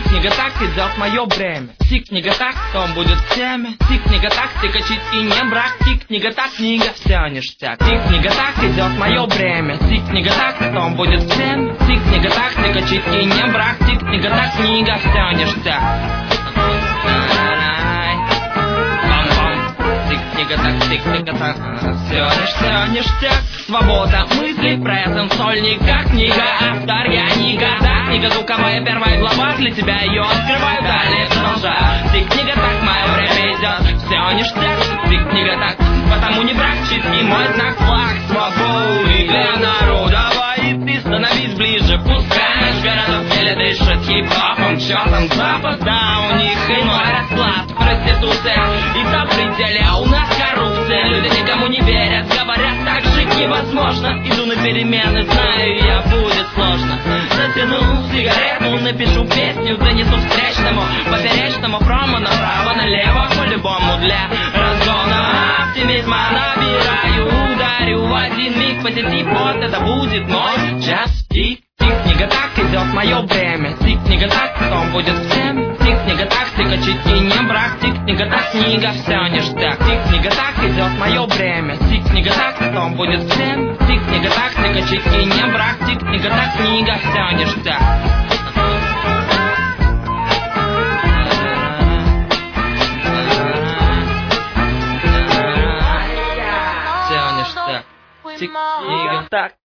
Тик-книга так, идет мое бремя. Тик-книга так, потом будет семя. Тик-книга так, ты качить и не брак. Тик-книга так, книга, все ништяк. Тик-книга так, идет мое бремя. Тик-книга так, потом будет семя. Тик-книга так, ты качить и не брак. Тик-книга так, книга, все ништяк. Тик-книга так, все ништяк. Свобода мыслей, презент, сольника, книга, автор я никогда. Книга звуковая, первая глава, для тебя ее открываю, далее продолжаю. Тик-книга так, мое время идет, все ништяк. Тик-книга так, потому не брак, чистый мой знак, флаг свободы для народа. И ты становись ближе, пускай наш городок еле дышит хип-хопом. Чё там запад, да, у них иной расклад. Проституция и до пределя, у нас коррупция. Люди никому не верят, говорят, так жить невозможно. Иду на перемены, знаю я, будет сложно. Затяну сигарету, напишу песню, занесу встречному, поперечному, промо направо, налево, по-любому для разгона оптимизма набираю, ударю в один миг по сети, вот это будет мой час. Тик-книга так, идет мое бремя. Тик-книга так, потом будет всем. Тик-книга так, ты качить и не брак. Тик-книга так, книга, все ништяк. Тик-книга так, идет мое бремя. Тик-книга так, потом будет всем. Тик-книга так, ты качить и не брак. Тик-книга так, книга, все ништяк. Все ништяк. Тик-книга так.